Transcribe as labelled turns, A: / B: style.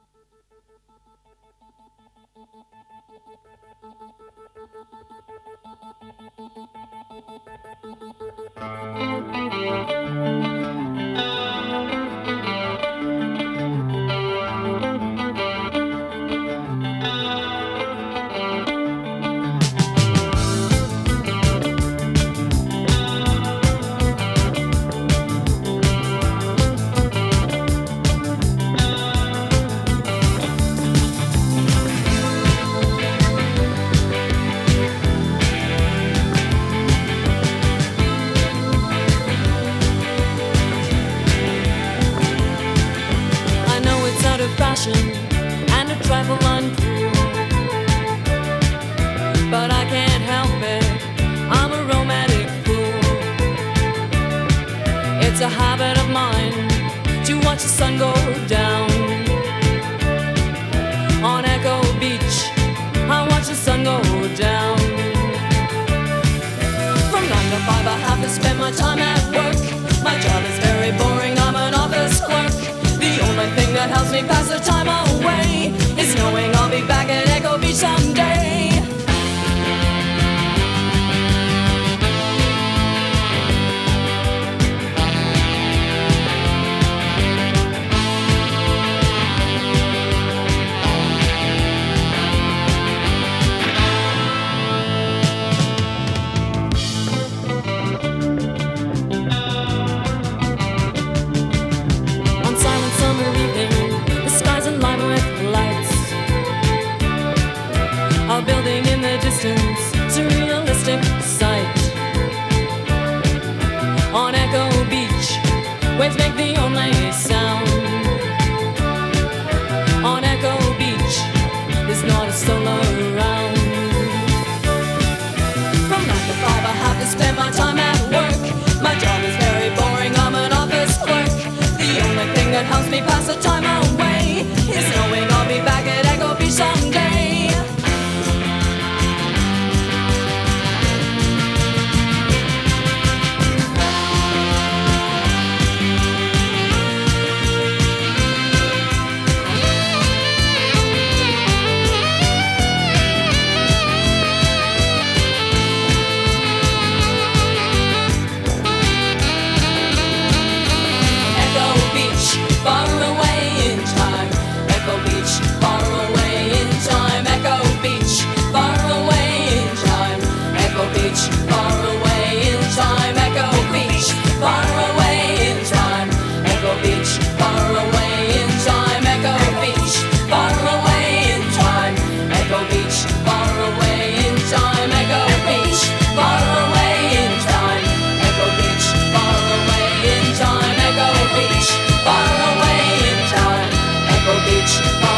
A: And a trifle uncool, but I can't help it, I'm a romantic fool. It's a habit of mine to watch the sun go down. On Echo Beach, I watch the sun go down. From 9 to 5 I have to spend my time at work. My job is very boring, I'm an office clerk. The only thing that helps me pass the time away is knowing I'll be back at Echo Beach someday. A building in the distance, surrealistic sight. On Echo Beach, waves make the only sound. On Echo Beach, there's not a soul around. From 9 to 5 I have to spend my time at work. My job is very boring, I'm an office clerk. The only thing that helps me pass the time away is knowing I'll be back at Echo Beach someday. Far away in time, Echo Beach, far away in time, Echo Beach, far away in time, Echo Beach, far away in time, Echo Beach, far away in time, Echo Beach, far away in time, Echo Beach, far away in time, Echo Beach, far away in time, Echo Beach, far away in time, Echo Beach, far away in time, Echo Beach, far away in time, Echo Beach, far